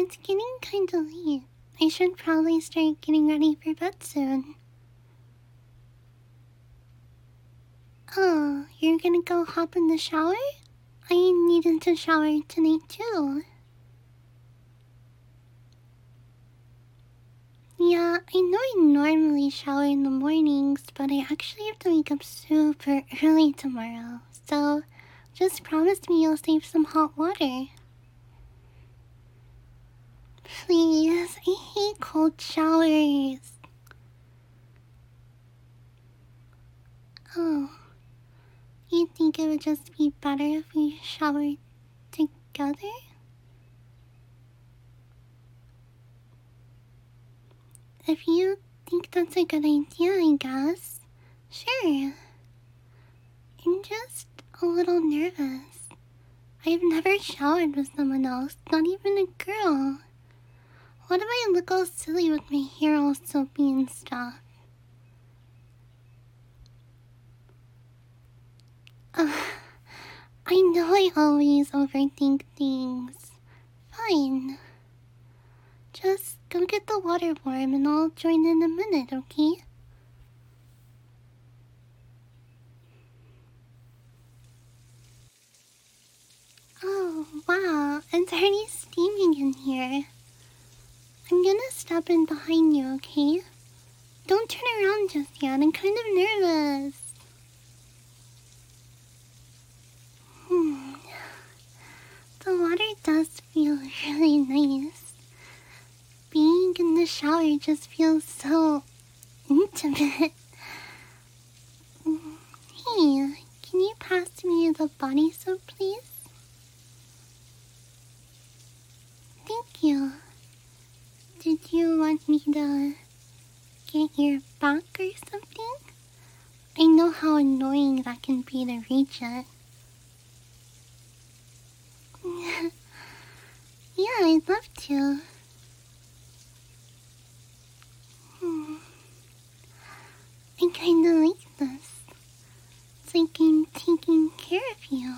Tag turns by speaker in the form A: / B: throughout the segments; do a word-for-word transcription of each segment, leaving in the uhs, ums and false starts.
A: it's getting kinda late. I should probably start getting ready for bed soon. Oh, you're gonna go hop in the shower? I needed to shower tonight too. Yeah, I know I normally shower in the mornings, but I actually have to wake up super early tomorrow. So, just promise me you'll save some hot water. Please, I hate cold showers. Oh, you think it would just be better if we showered together? If you think that's a good idea, I guess. Sure. I'm just a little nervous. I've never showered with someone else, not even a girl. What if I look all silly with my hair all soapy and stuff? Ugh, I know I always overthink things. Fine. Just go get the water warm and I'll join in a minute, okay? Oh, wow, it's already steaming in here. I'm gonna step in behind you, okay? Don't turn around just yet, I'm kind of nervous. Hmm. The water does feel really nice. Being in the shower just feels so intimate. Hey, can you pass me the body soap, please? Thank you. Did you want me to get your back or something? I know how annoying that can be to reach it. Yeah, I'd love to. Hmm. I kinda like this. It's like I'm taking care of you.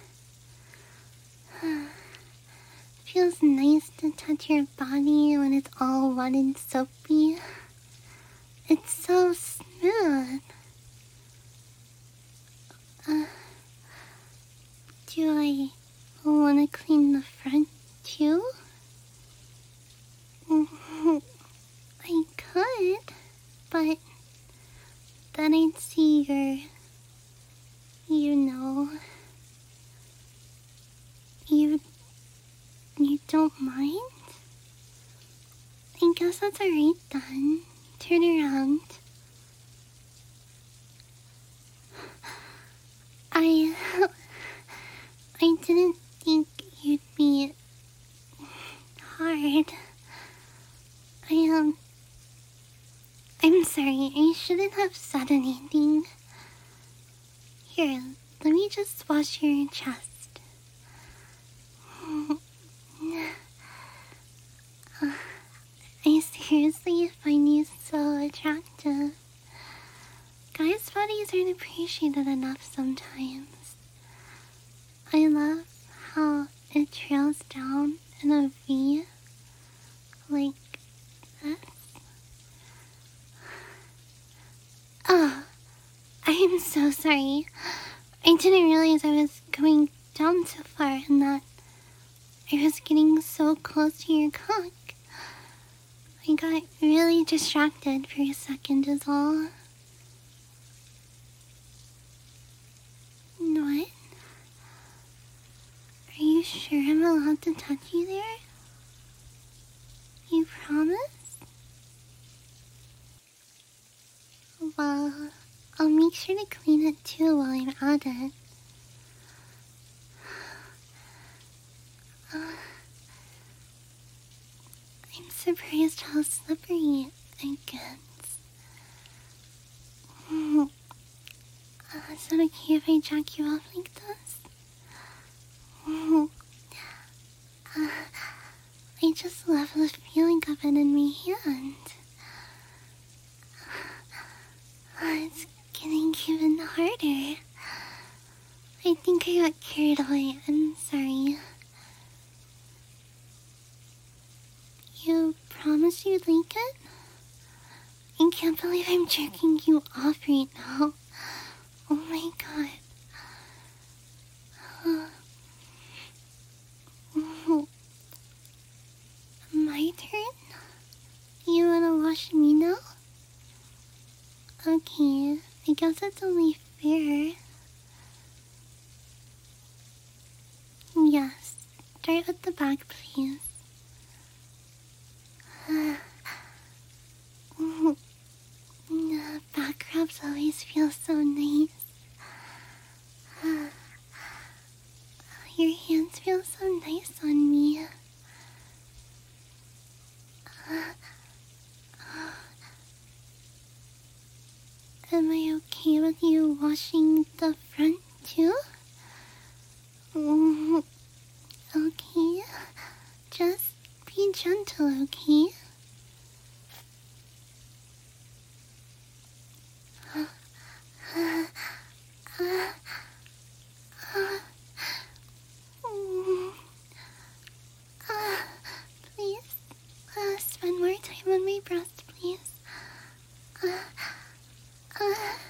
A: Feels nice to touch your body when it's all wet and soapy. It's so smooth. Uh, do I want to clean the front too? I could, but then I'd see your, you know, you, you don't mind? I guess that's alright then. Turn around. I, I didn't think you'd be hard. I, um, I'm sorry, I shouldn't have said anything. Here, let me just wash your chest. uh, I seriously find you so attractive. Guys' bodies aren't appreciated enough sometimes. I love how it trails down in a V, like this. Oh, I'm so sorry. I didn't realize I was going down too far and that I was getting so close to your cock. I got really distracted for a second is all. What? Are you sure I'm allowed to touch you there? You promise? Well, I'll make sure to clean it too while I'm at it. Uh, I'm surprised how slippery it gets. Uh, is it okay if I jack you off like this? Uh, I just love the feeling of it in my hand. Uh, it's getting even harder. I think I got carried away. I'm sorry. you like it? I can't believe I'm jerking you off right now. Oh my god. Uh, oh. My turn? You wanna wash me now? Okay, I guess that's only fair. Yes, start at the back, please. Uh, uh, back rubs always feel so nice. Uh, your hands feel so nice on me. Uh, Am I okay with you washing the front too? Mm, okay. Just be gentle, okay? Uh, uh, uh, uh, mm, uh, please, uh, spend more time on my breast, please. Uh, uh,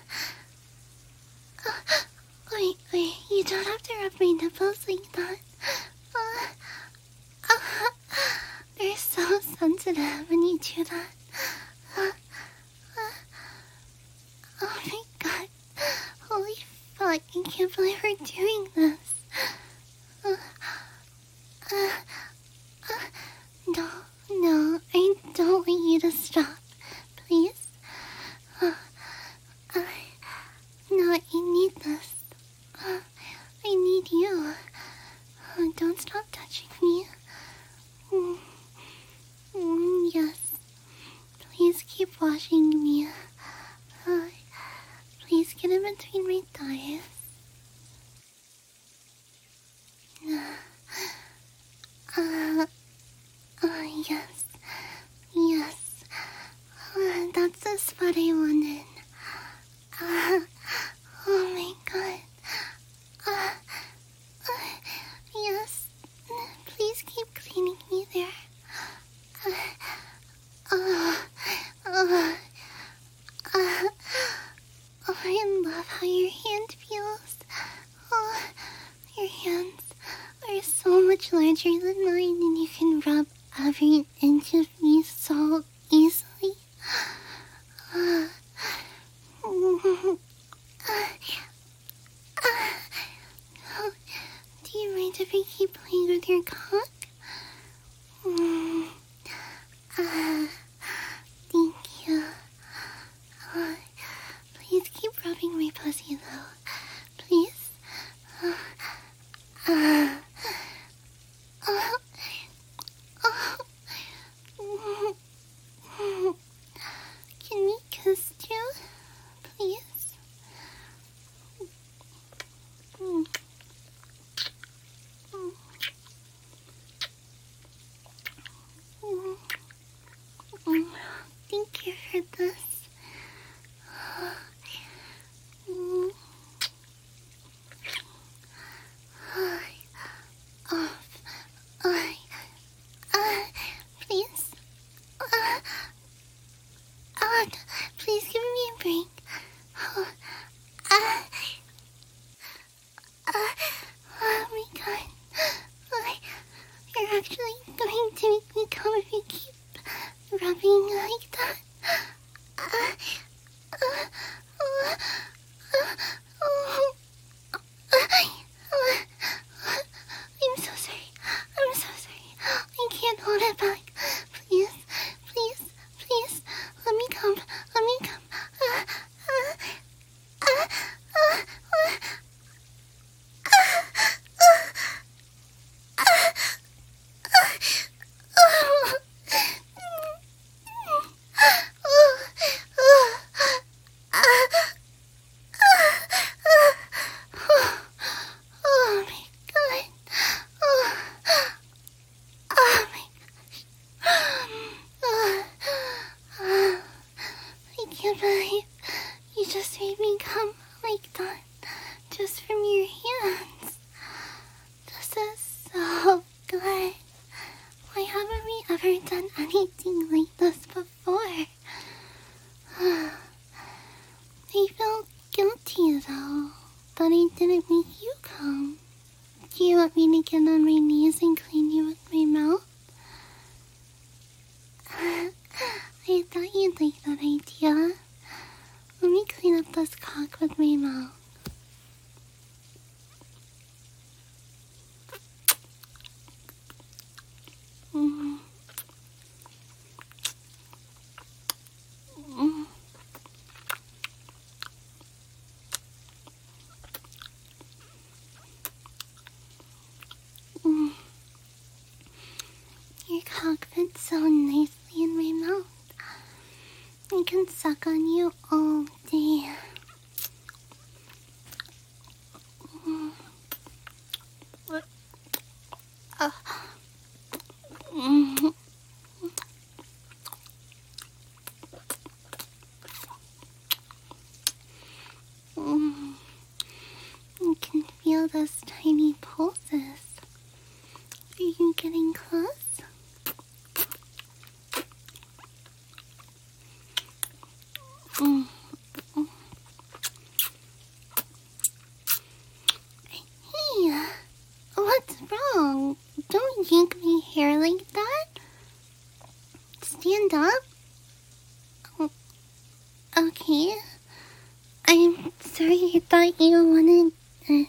A: uh, wait, wait, you don't have to rub my nipples like that. Uh, uh, they're so sensitive when you do that. Uh, uh, oh my god. Holy fuck, I can't believe we're doing this. Uh, uh, uh, no, no, I don't want you to stop. Please. Uh, uh, no, I need this. Uh, I need you. Uh, don't stop touching me. Mm, mm, yes. Please keep washing me. Uh, please get in between my thighs. Uh, uh, uh, yes. Yes. Uh, that's the spot I wanted. Uh, oh my god. Uh, uh, yes. Please keep cleaning me there. Uh, uh, uh, uh, oh, I love how your hand feels. Oh, your hands are so much larger than mine, and you can rub every inch of me so easily. Uh, uh, uh, do you mind if I keep playing with your cock? Mm, uh, thank you. Uh, please keep rubbing my pussy though. Please. Uh, uh, uh, uh, uh, can we kiss too? Please. Mm. Mm. Mm. Mm. Thank you for this. Mm. Off. I. Uh, please. Uh, uh, please give me a break. Uh, uh, uh, oh my god. Uh, you're actually going to make me come if you keep rubbing like that. Uh, uh, uh, uh, oh, uh, uh, I'm so sorry. I'm so sorry. I can't hold it back. Please, please, please, let me come. Let me come. Uh, uh, uh, uh, uh, oh my god. Oh, oh my gosh. Uh, uh, I can't believe you just made me come like that. Just from your hands. This is so good. Why haven't we ever done anything like this Do you want me to get on my knees and clean you with my mouth? I thought you'd like that idea. Let me clean up this cock with my mouth. Mm. Mm. Mm. Your cock fits so nicely in my mouth. I can suck on you all day. Mm. Uh. Mm. Mm. You can feel those tiny pulses. Are you getting close? Mm. Mm. Hey, what's wrong? Don't yank my hair like that. Stand up. Oh, okay. I'm sorry, I thought you wanted to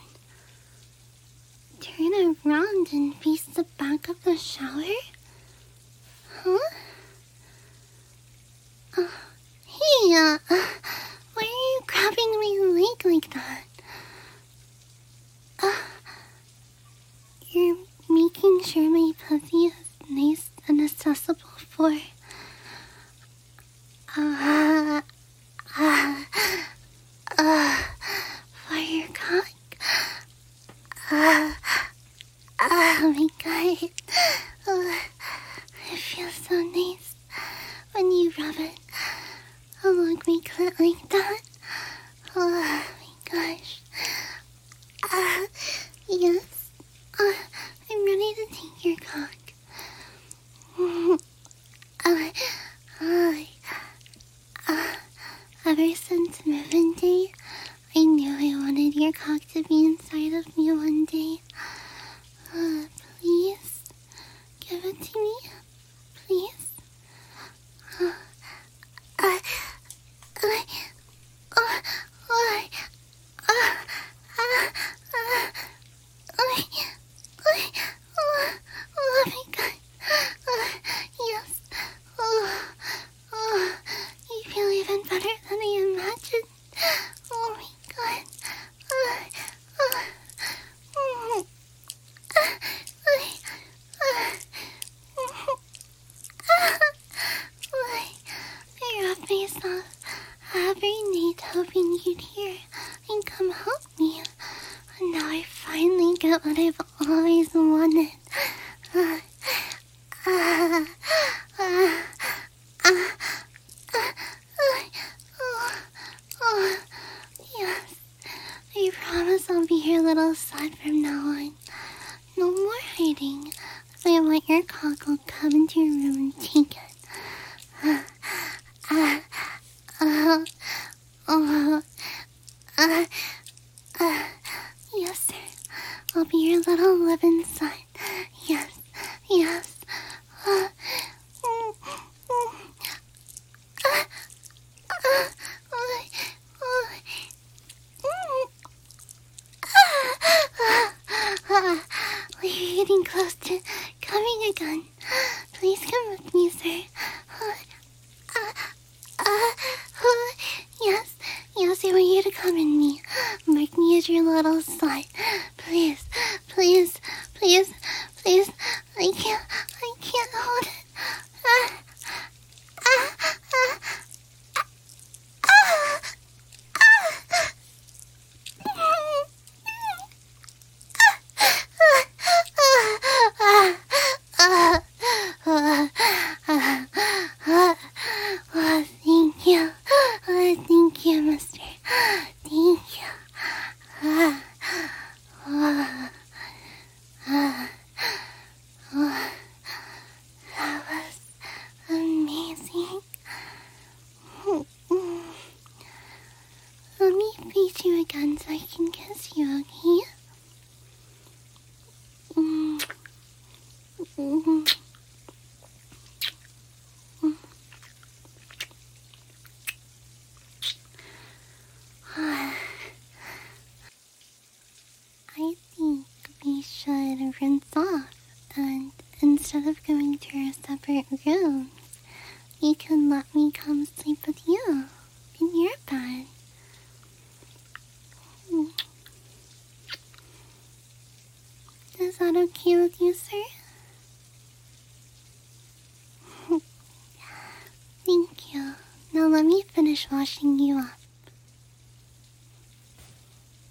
A: turn around and face the back of the shower? Huh? Uh, hey, uh, why are you grabbing my leg like that? Uh, you're making sure my pussy is nice and accessible for, uh, uh, uh, for your cock. Uh, oh my god. Uh, it feels so nice when you rub it along my clit like that. Oh my gosh. Uh, yes. Uh, I'm ready to take your cock. Uh, uh, uh, ever since moving day, I knew I wanted your cock to be inside of me one day. Uh, please, give it to me, please. Uh, uh, uh, uh, uh, uh, uh, uh, uh, oh my god. Uh, yes. Oh, oh, you feel even better than I imagined. Oh my god. Uh, uh, mm, uh, uh, uh, uh, I rub myself every night hoping you'd hear and come help me. And now I finally get what I've always wanted. Uh, uh, uh, uh, uh, uh, oh, oh, yes. I promise I'll be your little slut from now on. No more hiding. If I want your cock, I'll come into your room and take it. Uh, uh, uh, uh, uh, uh, yes, sir. I'll be your little living son. Yes, yes. Uh, mm, mm, uh, uh, uh, uh, mm, uh, we're getting close to coming again. Please come with me, sir. Uh, uh, uh, uh, yes, yes, I want you to come in me. Mark me as your little slut. Please, please, please, please. I can't, I can't hold it. Uh, uh, uh, uh, Oh, thank you. Oh, thank you, mister. Thank you. Uh, uh, uh. could rinse off, and instead of going to our separate rooms, you can let me come sleep with you in your bed. Is that okay with you, sir? Thank you. Now let me finish washing you up.